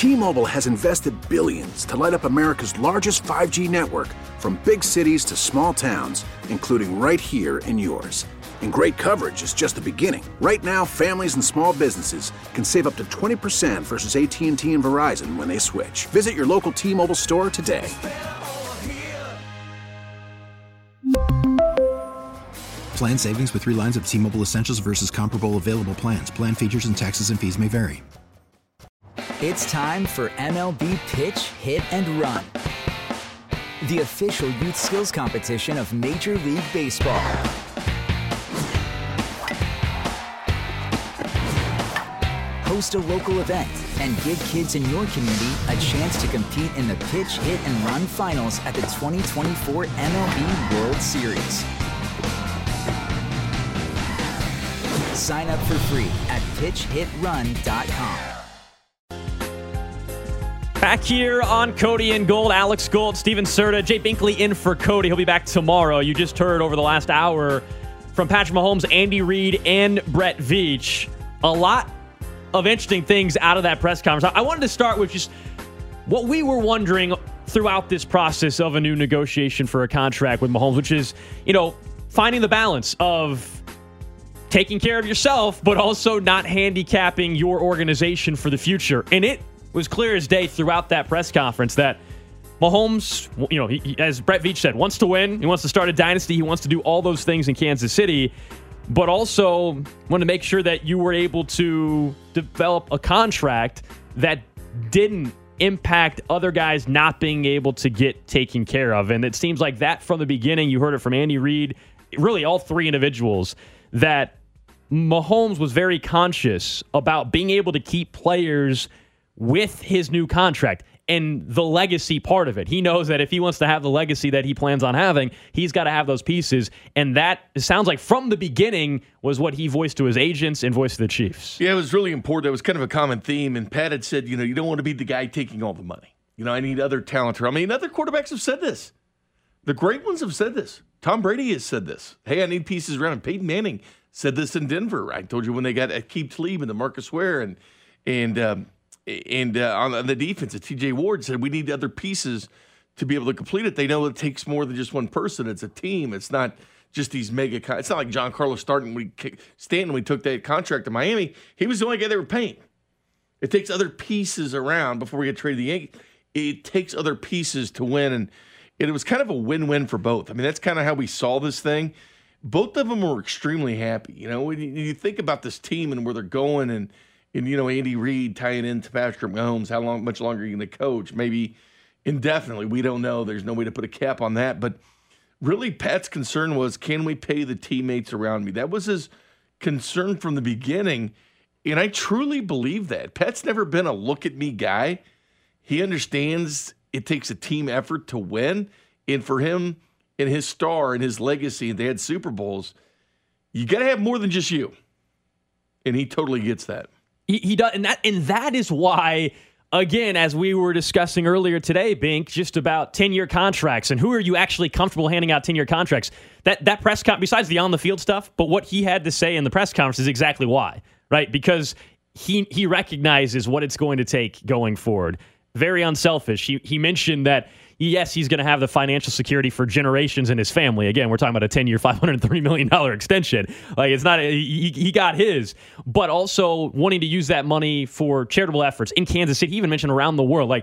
T-Mobile has invested billions to light up America's largest 5G network, from big cities to small towns, including right here in yours. And great coverage is just the beginning. Right now, families and small businesses can save up to 20% versus AT&T and Verizon when they switch. Visit your local T-Mobile store today. Plan savings with 3 lines of T-Mobile Essentials versus comparable available plans. Plan features and taxes and fees may vary. It's time for MLB Pitch, Hit, and Run, the official youth skills competition of Major League Baseball. Host a local event and give kids in your community a chance to compete in the Pitch, Hit, and Run finals at the 2024 MLB World Series. Sign up for free at pitchhitrun.com. Back here on Cody and Gold, Alex Gold, Steven Serta, Jay Binkley in for Cody. He'll be back tomorrow. You just heard over the last hour from Patrick Mahomes, Andy Reid, and Brett Veach. A lot of interesting things out of that press conference. I wanted to start with just what we were wondering throughout this process of a new negotiation for a contract with Mahomes, which is, finding the balance of taking care of yourself, but also not handicapping your organization for the future. And it was clear as day throughout that press conference that Mahomes, he, as Brett Veach said, wants to win. He wants to start a dynasty. He wants to do all those things in Kansas City, but also wanted to make sure that you were able to develop a contract that didn't impact other guys not being able to get taken care of. And it seems like that from the beginning, you heard it from Andy Reid, really all 3 individuals, that Mahomes was very conscious about being able to keep players with his new contract and the legacy part of it. He knows that if he wants to have the legacy that he plans on having, he's got to have those pieces. And that, it sounds like from the beginning, was what he voiced to his agents and voiced to the Chiefs. Yeah, it was really important. It was kind of a common theme. And Pat had said, you don't want to be the guy taking all the money. I need other talent. Other quarterbacks have said this. The great ones have said this. Tom Brady has said this. Hey, I need pieces around him. Peyton Manning said this in Denver. I told you when they got Aqib Talib and the Marcus Ware and on the defense, T.J. Ward said we need other pieces to be able to complete it. They know it takes more than just one person. It's a team. It's not just these mega. It's not like Giancarlo Stanton. We took that contract to Miami. He was the only guy they were paying. It takes other pieces around before we get traded to the Yankees. It takes other pieces to win, and it was kind of a win-win for both. That's kind of how we saw this thing. Both of them were extremely happy. When you think about this team and where they're going, and Andy Reid tying into Patrick Mahomes, much longer are you going to coach? Maybe indefinitely. We don't know. There's no way to put a cap on that. But really, Pat's concern was, can we pay the teammates around me? That was his concern from the beginning, and I truly believe that. Pat's never been a look-at-me guy. He understands it takes a team effort to win, and for him and his star and his legacy, and they had Super Bowls, you got to have more than just you. And he totally gets that. He does, and that is why, again, as we were discussing earlier today, Bink, just about 10-year contracts and who are you actually comfortable handing out 10-year contracts. That press conference, besides the on-the-field stuff, but what he had to say in the press conference is exactly why, right? Because he recognizes what it's going to take going forward. Very unselfish. He mentioned that, yes, he's going to have the financial security for generations in his family. Again, we're talking about a 10-year, $530 million extension. It's not he got his, but also wanting to use that money for charitable efforts in Kansas City. He even mentioned around the world.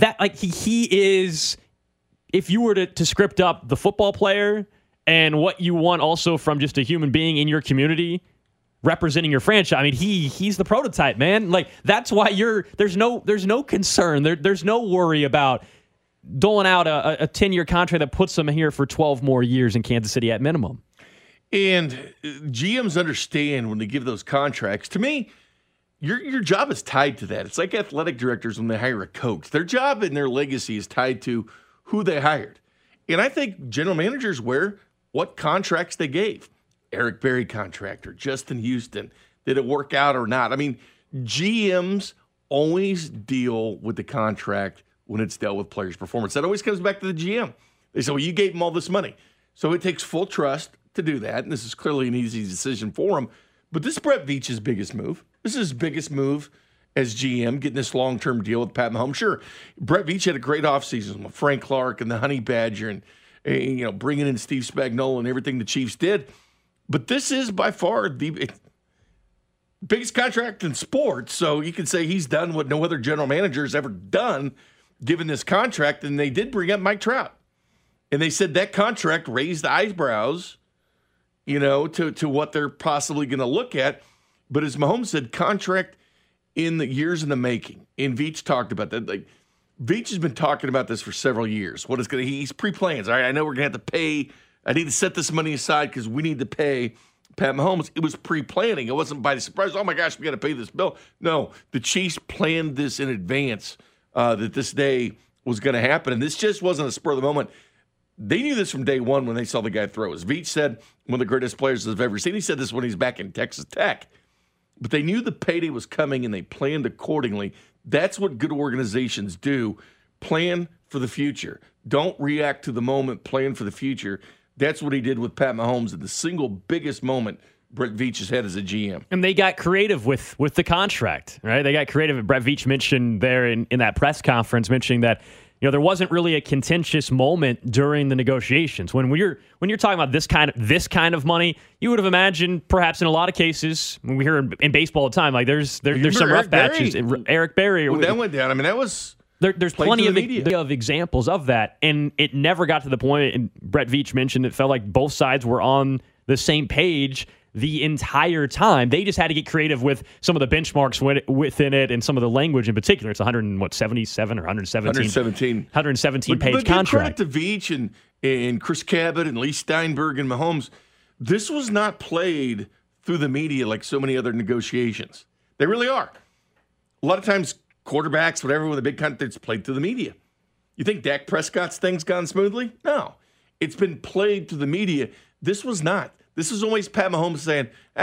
He is, if you were to script up the football player and what you want also from just a human being in your community representing your franchise. He's the prototype, man. That's why there's no concern. There's no worry about doling out a 10-year contract that puts them here for 12 more years in Kansas City at minimum. And GMs understand when they give those contracts. To me, your job is tied to that. It's like athletic directors when they hire a coach. Their job and their legacy is tied to who they hired. And I think general managers wear what contracts they gave. Eric Berry contract or Justin Houston. Did it work out or not? GMs always deal with the contract when it's dealt with players' performance. That always comes back to the GM. They say, well, you gave him all this money. So it takes full trust to do that, and this is clearly an easy decision for him. But this is Brett Veach's biggest move. This is his biggest move as GM, getting this long-term deal with Pat Mahomes. Sure, Brett Veach had a great offseason with Frank Clark and the Honey Badger and bringing in Steve Spagnuolo and everything the Chiefs did. But this is by far the biggest contract in sports, so you can say he's done what no other general manager has ever done given this contract, and they did bring up Mike Trout. And they said that contract raised eyebrows, to what they're possibly going to look at. But as Mahomes said, contract in the years in the making. And Veach talked about that. Like, Veach has been talking about this for several years. What is going to, he's pre-plans. All right, I know we're going to have to pay. I need to set this money aside because we need to pay Pat Mahomes. It was pre-planning. It wasn't by the surprise. Oh my gosh, we got to pay this bill. No, the Chiefs planned this in advance that this day was going to happen. And this just wasn't a spur of the moment. They knew this from day one when they saw the guy throw. As Veach said, one of the greatest players I've ever seen. He said this when he's back in Texas Tech. But they knew the payday was coming, and they planned accordingly. That's what good organizations do. Plan for the future. Don't react to the moment. Plan for the future. That's what he did with Pat Mahomes at the single biggest moment Brett Veach has had as a GM. And they got creative with the contract, right? They got creative. Brett Veach mentioned there in that press conference, mentioning that there wasn't really a contentious moment during the negotiations. When you're talking about this kind of money, you would have imagined perhaps in a lot of cases, when we hear in baseball all the time, like there's some rough patches. Eric Berry. When that went down, I mean, that was there's plenty of examples of that, and it never got to the point. And Brett Veach mentioned it felt like both sides were on the same page the entire time. They just had to get creative with some of the benchmarks within it and some of the language in particular. It's 177 or 117 page contract. Credit to Veach and Chris Cabot and Lee Steinberg and Mahomes. This was not played through the media like so many other negotiations. They really are. A lot of times, quarterbacks, whatever, with a big contract, it's played through the media. You think Dak Prescott's thing's gone smoothly? No. It's been played through the media. This was not. This is always Pat Mahomes saying,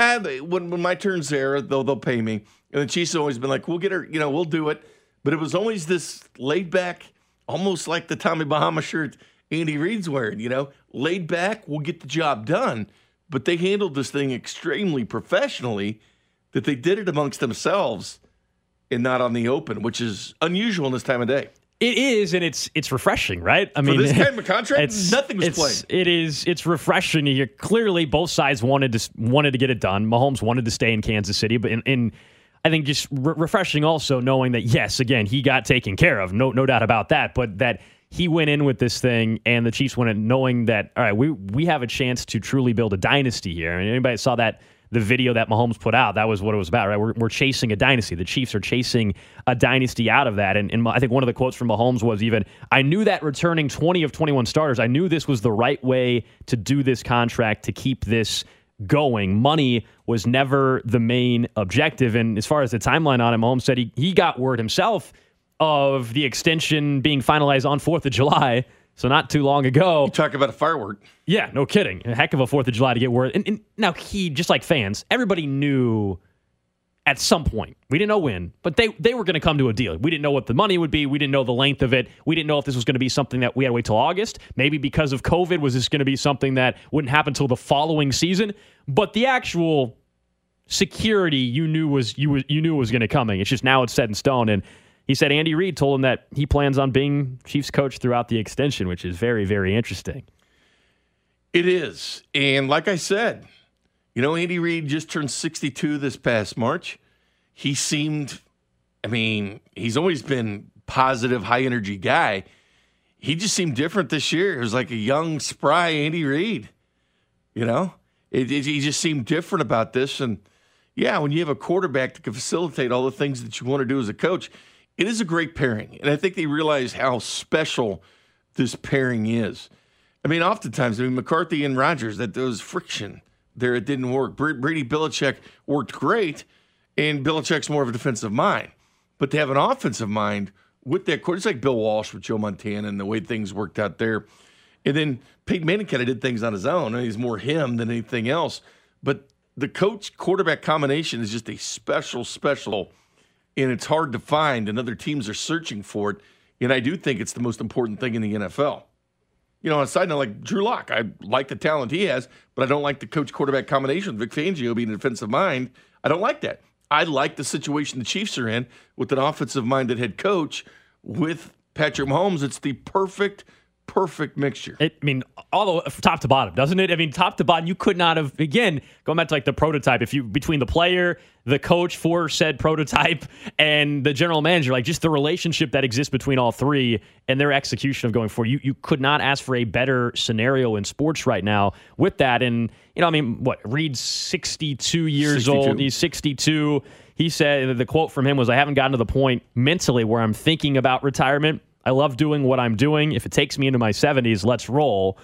when my turn's there, they'll pay me. And the Chiefs have always been like, we'll get her, we'll do it. But it was always this laid back, almost like the Tommy Bahama shirt Andy Reid's wearing, laid back, we'll get the job done. But they handled this thing extremely professionally, that they did it amongst themselves and not on the open, which is unusual in this time of day. It is, and it's refreshing, right? I mean, for this kind of contract, nothing was played. It's refreshing to hear. Clearly, both sides wanted to get it done. Mahomes wanted to stay in Kansas City, but in I think just refreshing also knowing that, yes, again, he got taken care of, no doubt about that, but that he went in with this thing, and the Chiefs went in knowing that, all right, we have a chance to truly build a dynasty here. And anybody saw that the video that Mahomes put out, that was what it was about, right? We're chasing a dynasty. The Chiefs are chasing a dynasty out of that. And I think one of the quotes from Mahomes was even, I knew that returning 20 of 21 starters, I knew this was the right way to do this contract to keep this going. Money was never the main objective. And as far as the timeline on it, Mahomes said he got word himself of the extension being finalized on 4th of July. So not too long ago. You talk about a firework. Yeah, no kidding. A heck of a 4th of July to get word. And now just like fans, everybody knew at some point. We didn't know when, but they were going to come to a deal. We didn't know what the money would be. We didn't know the length of it. We didn't know if this was going to be something that we had to wait till August. Maybe because of COVID, was this going to be something that wouldn't happen until the following season? But the actual security you knew was going to come. It's just now it's set in stone. And he said Andy Reid told him that he plans on being Chiefs coach throughout the extension, which is very, very interesting. It is. And like I said, Andy Reid just turned 62 this past March. He seemed, he's always been positive, high-energy guy. He just seemed different this year. It was like a young, spry Andy Reid. He just seemed different about this. And, yeah, when you have a quarterback that can facilitate all the things that you want to do as a coach, it is a great pairing, and I think they realize how special this pairing is. Oftentimes, McCarthy and Rodgers, that there was friction there. It didn't work. Brady Belichick worked great, and Belichick's more of a defensive mind. But to have an offensive mind with that quarterback, it's like Bill Walsh with Joe Montana and the way things worked out there. And then Peyton Manning kind of did things on his own, and he's more him than anything else. But the coach-quarterback combination is just a special and it's hard to find, and other teams are searching for it. And I do think it's the most important thing in the NFL. On a side note, like Drew Lock, I like the talent he has, but I don't like the coach-quarterback combination with Vic Fangio being a defensive mind. I don't like that. I like the situation the Chiefs are in with an offensive-minded head coach with Patrick Mahomes. It's the perfect mixture. All the way top to bottom, doesn't it? I mean, top to bottom, you could not have, again, going back to like the prototype, between the player, the coach for said prototype, and the general manager, like just the relationship that exists between all three and their execution of going forward, you could not ask for a better scenario in sports right now with that. And, Reed's 62 years old. He's 62. He said, the quote from him was, "I haven't gotten to the point mentally where I'm thinking about retirement. I love doing what I'm doing. If it takes me into my 70s, let's roll."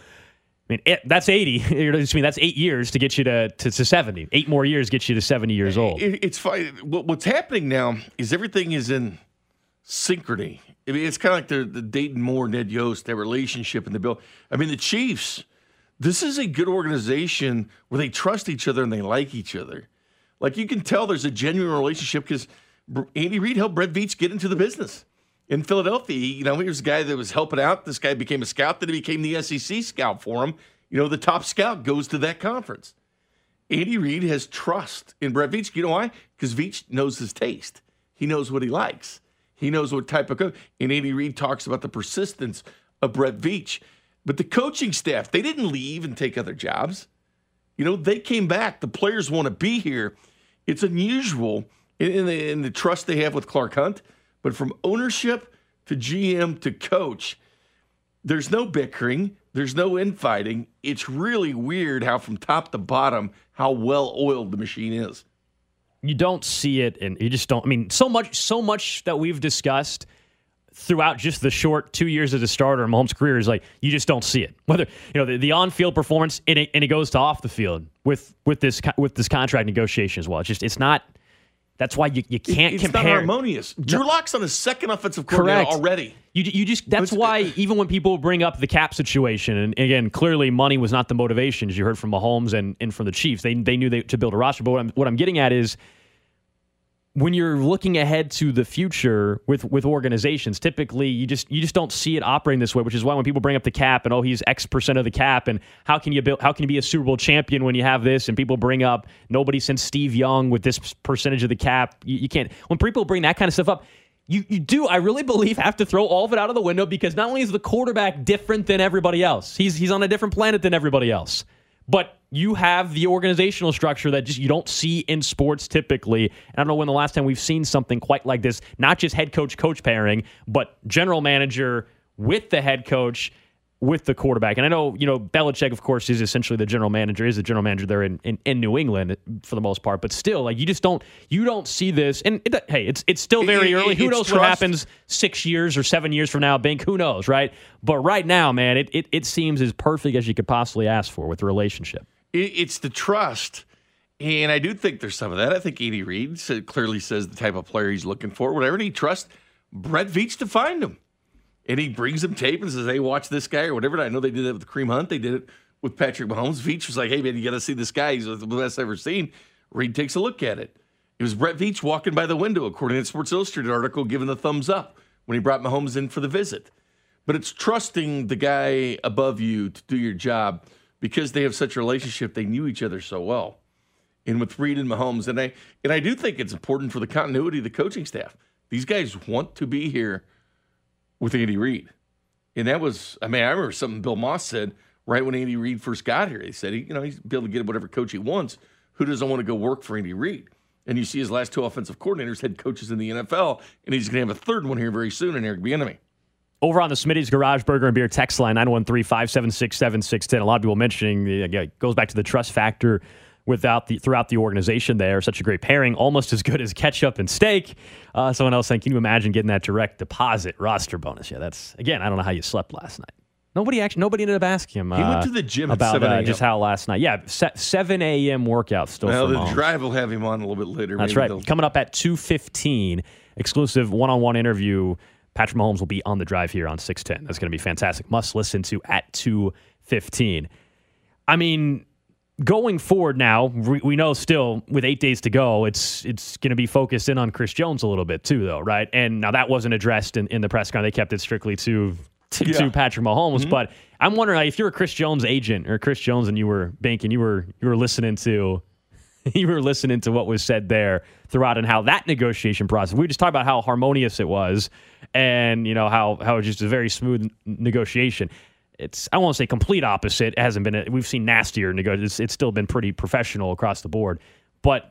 That's 80. That's 8 years to get you to 70. 8 more years gets you to 70 years old. It's fine. What's happening now is everything is in synchrony. It's kind of like the Dayton Moore, Ned Yost, that relationship in the bill. The Chiefs, this is a good organization where they trust each other and they like each other. Like, you can tell there's a genuine relationship because Andy Reid helped Brett Veach get into the business. In Philadelphia, he was a guy that was helping out. This guy became a scout. Then he became the SEC scout for him. The top scout goes to that conference. Andy Reid has trust in Brett Veach. You know why? Because Veach knows his taste. He knows what he likes. He knows what type of coach. And Andy Reid talks about the persistence of Brett Veach. But the coaching staff, they didn't leave and take other jobs. They came back. The players want to be here. It's unusual in the trust they have with Clark Hunt. But from ownership to GM to coach, there's no bickering. There's no infighting. It's really weird how from top to bottom, how well-oiled the machine is. You don't see it, and you just don't. So much that we've discussed throughout just the short 2 years as a starter in Mahomes' career is like, you just don't see it. Whether, the on-field performance, and it goes to off the field with this contract negotiation as well. It's not. That's why you can't compare. It's not harmonious. Drew Lock's on his second offensive coordinator already. That's why even when people bring up the cap situation, and again, clearly money was not the motivation, as you heard from Mahomes and from the Chiefs. They knew to build a roster. But what I'm getting at is, when you're looking ahead to the future with organizations, typically you just don't see it operating this way, which is why when people bring up the cap and, he's X% of the cap, and how can you be a Super Bowl champion when you have this, and people bring up nobody since Steve Young with this percentage of the cap, you can't. When people bring that kind of stuff up, you do, I really believe, have to throw all of it out of the window, because not only is the quarterback different than everybody else, he's on a different planet than everybody else, but you have the organizational structure that just you don't see in sports typically. And I don't know when the last time we've seen something quite like this, not just head coach pairing, but general manager with the head coach with the quarterback. And I know, Belichick, of course, is essentially the general manager there in New England for the most part, but still, like, you don't see this. And it's still very early. Who knows what happens 6 years or 7 years from now, Bink? Who knows, right? But right now, man, it seems as perfect as you could possibly ask for with the relationship. It's the trust, and I do think there's some of that. I think Andy Reid clearly says the type of player he's looking for, whatever, and he trusts Brett Veach to find him. And he brings him tape and says, "Hey, watch this guy," or whatever. I know they did that with Kareem Hunt. They did it with Patrick Mahomes. Veach was like, "Hey, man, you got to see this guy. He's the best I've ever seen." Reid takes a look at it. It was Brett Veach walking by the window, according to the Sports Illustrated article, giving the thumbs up when he brought Mahomes in for the visit. But it's trusting the guy above you to do your job, because they have such a relationship. They knew each other so well. And with Reid and Mahomes, and I do think it's important for the continuity of the coaching staff. These guys want to be here with Andy Reid. And that was, I remember something Bill Moss said right when Andy Reid first got here. He said, he's able to get whatever coach he wants. Who doesn't want to go work for Andy Reid? And you see his last two offensive coordinators, head coaches in the NFL, and he's going to have a third one here very soon in Eric Bieniemy. Over on the Smitty's Garage Burger and Beer text line, 913-576-7610. A lot of people mentioning, it goes back to the trust factor throughout the organization there. Such a great pairing, almost as good as ketchup and steak. Someone else saying, can you imagine getting that direct deposit roster bonus? Yeah, that's, again, I don't know how you slept last night. Nobody ended up asking him. He went to the gym about at 7 a.m. Just how last night. Yeah, 7 a.m. workout still. Well, for the Mahomes. drive will have him on a little bit later. That's right. Coming up at 2:15, exclusive one-on-one interview. Patrick Mahomes will be on the drive here on 610. That's going to be fantastic. Must listen to at 2:15. Going forward now, we know still with 8 days to go, it's going to be focused in on Chris Jones a little bit too, though, right? And now that wasn't addressed in the press conference. They kept it strictly to Patrick Mahomes. Mm-hmm. But I'm wondering, if you're a Chris Jones agent or Chris Jones and you were Bink and you were listening to you were listening to what was said there throughout and how that negotiation process, we just talked about how harmonious it was and, how it was just a very smooth negotiation. I won't say complete opposite. It hasn't been, we've seen nastier negotiations. It's still been pretty professional across the board, but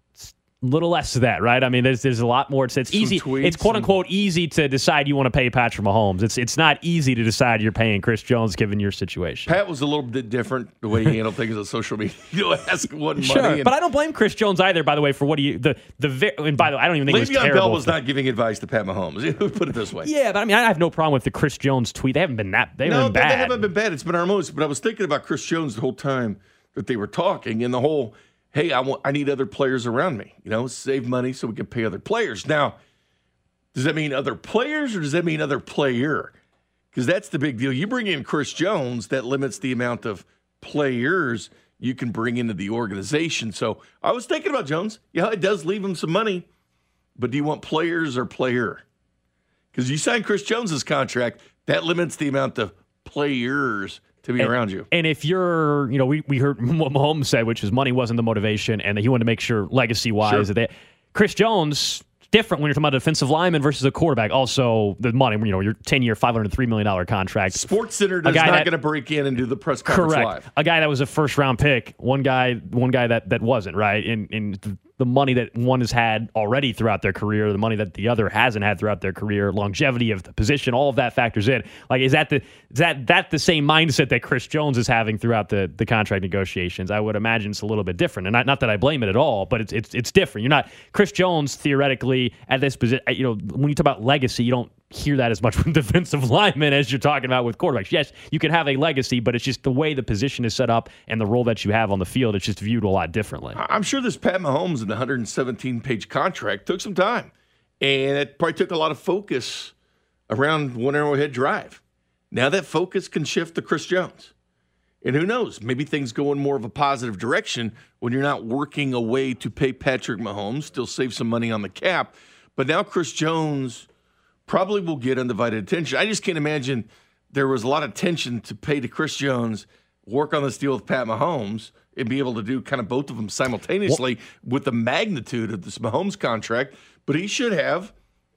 little less of that, right? I mean, there's a lot more. It's easy. It's quote unquote easy to decide you want to pay Patrick Mahomes. It's not easy to decide you're paying Chris Jones given your situation. Pat was a little bit different the way he handled things on social media. Ask what sure, money. But I don't blame Chris Jones either. By the way, for what and by the way, I don't even think it was terrible. Le'Veon Bell was not giving advice to Pat Mahomes. Put it this way. Yeah, but I mean, I have no problem with the Chris Jones tweet. They haven't been bad. They haven't been bad. It's been harmonious. But I was thinking about Chris Jones the whole time that they were talking, and the whole, hey, I need other players around me. Save money so we can pay other players. Now, does that mean other players or does that mean other player? Because that's the big deal. You bring in Chris Jones, that limits the amount of players you can bring into the organization. So I was thinking about Jones. Yeah, it does leave him some money. But do you want players or player? Because you sign Chris Jones's contract, that limits the amount of players to be around you. And if you're, we heard what Mahomes said, which is money wasn't the motivation, and that he wanted to make sure legacy-wise that Chris Jones, different when you're talking about a defensive lineman versus a quarterback. Also, the money, your 10-year, $503 million contract. SportsCenter is not going to break in and do the press conference live. A guy that was a first-round pick, one guy that wasn't, right? And the money that one has had already throughout their career, the money that the other hasn't had throughout their career, longevity of the position, all of that factors in. Like, is that the same mindset that Chris Jones is having throughout the contract negotiations? I would imagine it's a little bit different, and not that I blame it at all, but it's different. You're not Chris Jones theoretically at this position. When you talk about legacy, you don't hear that as much with defensive linemen as you're talking about with quarterbacks. Yes, you can have a legacy, but it's just the way the position is set up and the role that you have on the field. It's just viewed a lot differently. I'm sure this Pat Mahomes in the 117-page contract took some time, and it probably took a lot of focus around One Arrowhead Drive. Now that focus can shift to Chris Jones. And who knows, maybe things go in more of a positive direction when you're not working a way to pay Patrick Mahomes, still save some money on the cap. But now Chris Jones probably will get undivided attention. I just can't imagine there was a lot of tension to pay to Chris Jones, work on this deal with Pat Mahomes, and be able to do kind of both of them simultaneously with the magnitude of this Mahomes contract. But he should have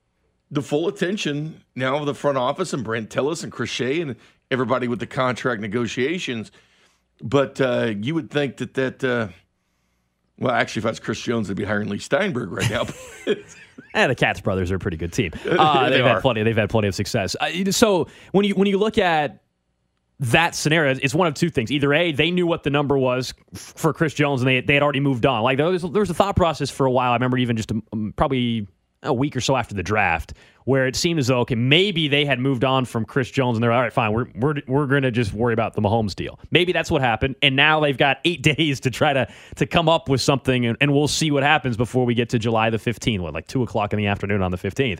the full attention now of the front office and Brent Tillis and Chris Shea and everybody with the contract negotiations. But you would think that well, actually, if I was Chris Jones, I'd be hiring Lee Steinberg right now. And the Katz brothers are a pretty good team. They've had plenty of success. So when you look at that scenario, it's one of two things. Either A, they knew what the number was for Chris Jones, and they had already moved on. Like there was a thought process for a while. I remember even just probably a week or so after the draft, where it seemed as though, okay, maybe they had moved on from Chris Jones, and they're all right, fine, we're going to just worry about the Mahomes deal. Maybe that's what happened, and now they've got 8 days to try to come up with something, and we'll see what happens before we get to July the 15th, like 2 o'clock in the afternoon on the 15th.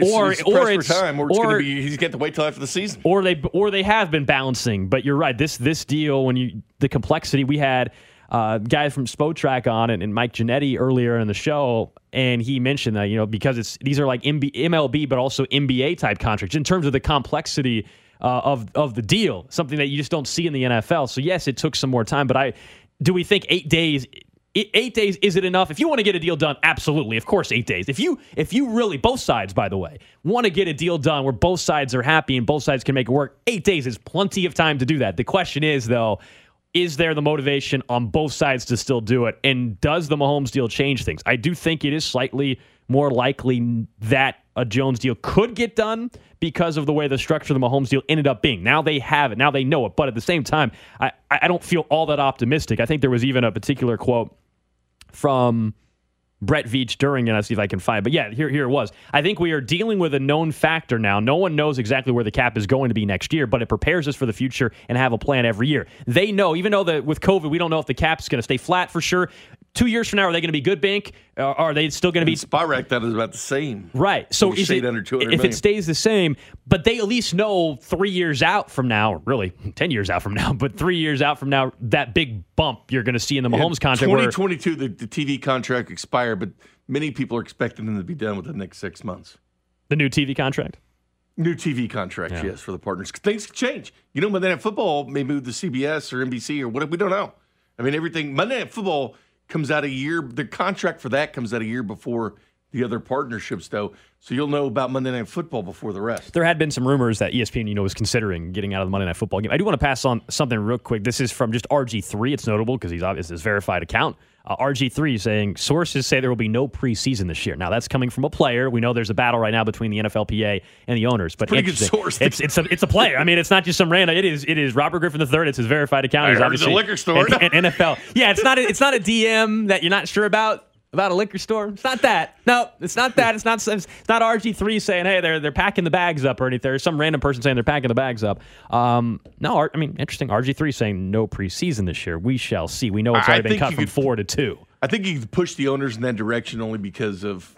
He's getting to wait till after the season. Or they have been balancing, but you're right. This deal, the complexity we had. Guy from Spotrac on it and Mike Giannetti earlier in the show, and he mentioned that because these are like MLB but also NBA type contracts in terms of the complexity of the deal, something that you just don't see in the NFL. So yes, it took some more time, but do we think 8 days? 8 days, is it enough? If you want to get a deal done, absolutely, of course, 8 days. If you really, both sides, by the way, want to get a deal done where both sides are happy and both sides can make it work, 8 days is plenty of time to do that. The question is, though, is there the motivation on both sides to still do it? And does the Mahomes deal change things? I do think it is slightly more likely that a Jones deal could get done because of the way the structure of the Mahomes deal ended up being. Now they have it. Now they know it. But at the same time, I don't feel all that optimistic. I think there was even a particular quote from Brett Veach during it. I'll see if I can find it. But yeah, here it was. I think we are dealing with a known factor now. No one knows exactly where the cap is going to be next year, but it prepares us for the future and have a plan every year. They know, even though that with COVID, we don't know if the cap is going to stay flat for sure. 2 years from now, are they going to be good, Bink? Are they still going to be... Spotrac, that is about the same. Right. So is it, under $200 million. If it stays the same, but they at least know 3 years out from now, really 10 years out from now, but 3 years out from now, that big bump you're going to see in the Mahomes contract. 2022, the TV contract expired, but many people are expecting them to be done within the next 6 months. The new TV contract? New TV contract, yes, for the partners. Things can change. Monday Night Football may move to CBS or NBC or whatever. We don't know. I mean, everything. Monday Night Football comes out a year. The contract for that comes out a year before the other partnerships, though. So you'll know about Monday Night Football before the rest. There had been some rumors that ESPN, was considering getting out of the Monday Night Football game. I do want to pass on something real quick. This is from just RG3. It's notable because he's obviously his verified account. RG3 saying, sources say there will be no preseason this year. Now, that's coming from a player. We know there's a battle right now between the NFLPA and the owners. But pretty good source. It's a player. I mean, it's not just some random. It is Robert Griffin III. It's his verified account. He's obviously a liquor store. And NFL. Yeah, it's not a DM that you're not sure about a liquor store. It's not that. No, it's not that. It's not RG3 saying, hey, they're packing the bags up or anything. There's some random person saying they're packing the bags up. Interesting. RG3 saying no preseason this year. We shall see. We know it's already been cut from 4 to 2. I think you could push the owners in that direction only because of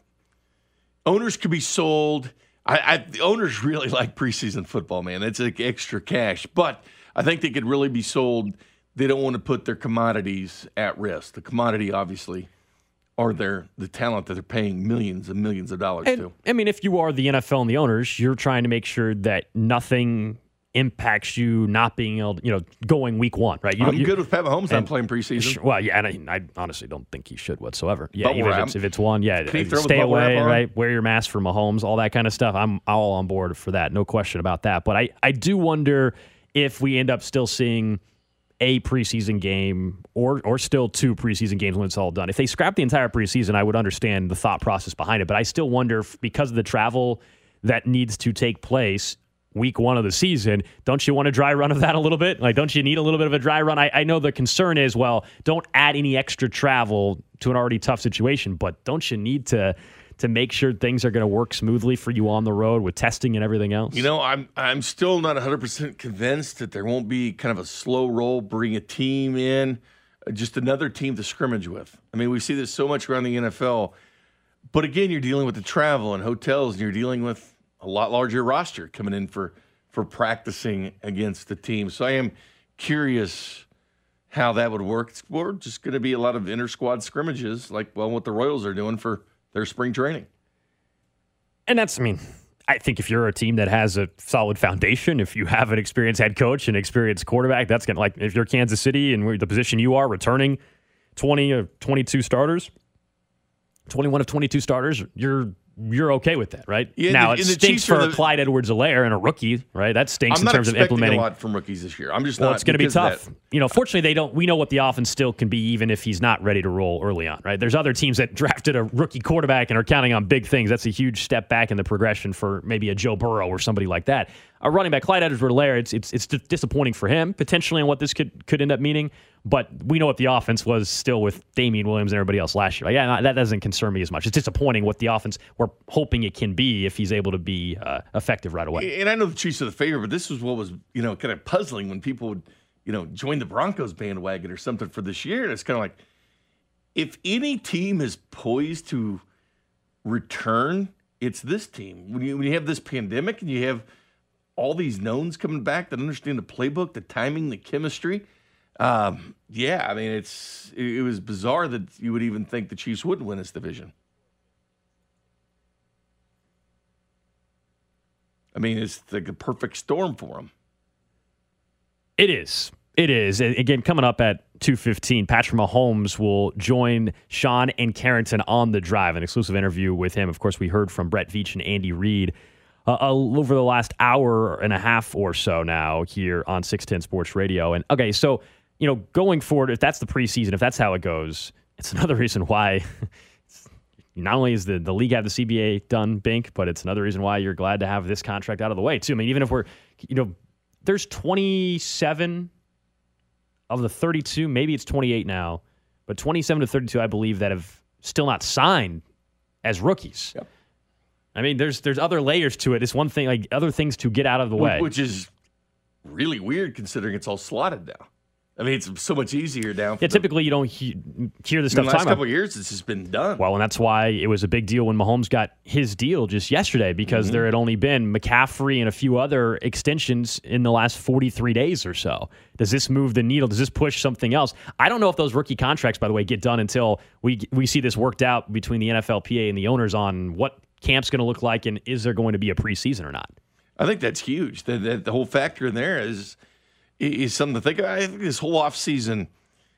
owners could be sold. The owners really like preseason football, man. It's like extra cash. But I think they could really be sold. They don't want to put their commodities at risk. The commodity, obviously, are the talent that they're paying millions and millions of dollars to. I mean, if you are the NFL and the owners, you're trying to make sure that nothing impacts you not being able to, going week 1, right? I'm good with Pat Mahomes not playing preseason. Well, yeah, and I honestly don't think he should whatsoever. Yeah, Bubble even wrap. if it's one, stay away, right? Wear your mask for Mahomes, all that kind of stuff. I'm all on board for that, no question about that. But I do wonder if we end up still seeing a preseason game or still 2 preseason games when it's all done. If they scrap the entire preseason, I would understand the thought process behind it. But I still wonder if, because of the travel that needs to take place week 1 of the season, don't you want a dry run of that a little bit? Like, don't you need a little bit of a dry run? I know the concern is, well, don't add any extra travel to an already tough situation, but don't you need to make sure things are going to work smoothly for you on the road with testing and everything else? I'm still not 100% convinced that there won't be kind of a slow roll, bring a team in, just another team to scrimmage with. I mean, we see this so much around the NFL. But again, you're dealing with the travel and hotels, and you're dealing with a lot larger roster coming in for practicing against the team. So I am curious how that would work. It's more just going to be a lot of inter-squad scrimmages, like, what the Royals are doing for their spring training. And I think if you're a team that has a solid foundation, if you have an experienced head coach and experienced quarterback, that's going to, like, if you're Kansas City and the position you are, returning 20 of 22 starters, 21 of 22 starters, you're okay with that, right? Yeah, now, it stinks for Clyde Edwards-Helaire and a rookie, right? That stinks in terms of implementing. I'm not expecting a lot from rookies this year. I'm just not. Well, it's going to be tough. Fortunately, we know what the offense still can be, even if he's not ready to roll early on, right? There's other teams that drafted a rookie quarterback and are counting on big things. That's a huge step back in the progression for maybe a Joe Burrow or somebody like that. A running back, Clyde Edwards-Helaire, it's disappointing for him, potentially, on what this could end up meaning. But we know what the offense was still with Damian Williams and everybody else last year. That doesn't concern me as much. It's disappointing what the offense we're hoping it can be if he's able to be effective right away. And I know the Chiefs are the favorite, but this was what was kind of puzzling when people would join the Broncos bandwagon or something for this year. And it's kind of like, if any team is poised to return, it's this team. When you have this pandemic and you have all these knowns coming back that understand the playbook, the timing, the chemistry. It was bizarre that you would even think the Chiefs wouldn't win this division. I mean, it's like a perfect storm for them. It is. Again, coming up at 2:15, Patrick Mahomes will join Sean and Carrington on The Drive, an exclusive interview with him. Of course, we heard from Brett Veach and Andy Reid over the last hour and a half or so now here on 610 Sports Radio. And okay, so going forward, if that's the preseason, if that's how it goes, it's another reason why not only is the league have the CBA done, Bink, but it's another reason why you're glad to have this contract out of the way too. I mean, even if we're, there's 27 of the 32, maybe it's 28 now, but 27 to 32, I believe, that have still not signed as rookies. Yep. I mean, there's other layers to it. It's one thing, like other things to get out of the way. Which is really weird considering it's all slotted now. I mean, it's so much easier now. Typically you don't hear this stuff. In the last couple of years, it's just been done. Well, and that's why it was a big deal when Mahomes got his deal just yesterday, because there had only been McCaffrey and a few other extensions in the last 43 days or so. Does this move the needle? Does this push something else? I don't know if those rookie contracts, by the way, get done until we see this worked out between the NFLPA and the owners on what camp's going to look like and is there going to be a preseason or not. I think that's huge. The whole factor in there is something to think about. I think this whole offseason,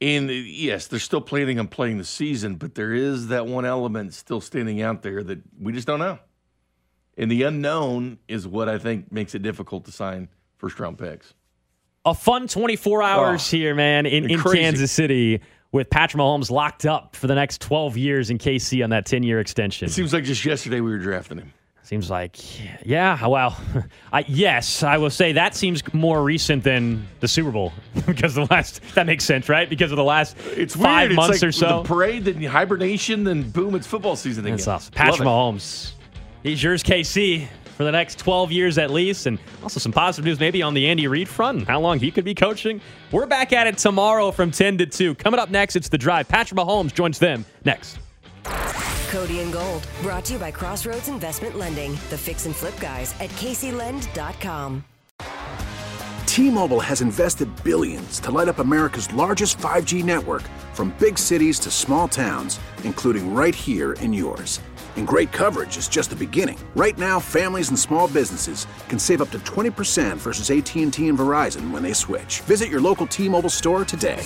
And yes, they're still planning on playing the season, but there is that one element still standing out there that we just don't know. And the unknown is what I think makes it difficult to sign first-round picks. A fun 24 hours here, man, in Kansas City with Patrick Mahomes locked up for the next 12 years in KC on that 10-year extension. It seems like just yesterday we were drafting him. Seems like, yeah, well, yes, I will say that seems more recent than the Super Bowl because that makes sense, right? Because of the last it's 5 weird. months it's like or so. The parade, then hibernation, then boom, it's football season again. That's awesome. Patrick Mahomes, he's yours, KC, for the next 12 years at least. And also some positive news maybe on the Andy Reid front, how long he could be coaching. We're back at it tomorrow from 10 to 2. Coming up next, it's The Drive. Patrick Mahomes joins them next. Cody and Gold, brought to you by Crossroads Investment Lending, the fix and flip guys at CaseyLend.com. T-Mobile has invested billions to light up America's largest 5G network, from big cities to small towns, including right here in yours. And great coverage is just the beginning. Right now, families and small businesses can save up to 20% versus AT&T and Verizon when they switch. Visit your local T-Mobile store today.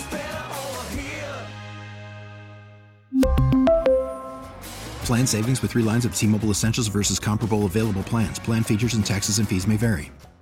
Plan savings with 3 lines of T-Mobile Essentials versus comparable available plans. Plan features and taxes and fees may vary.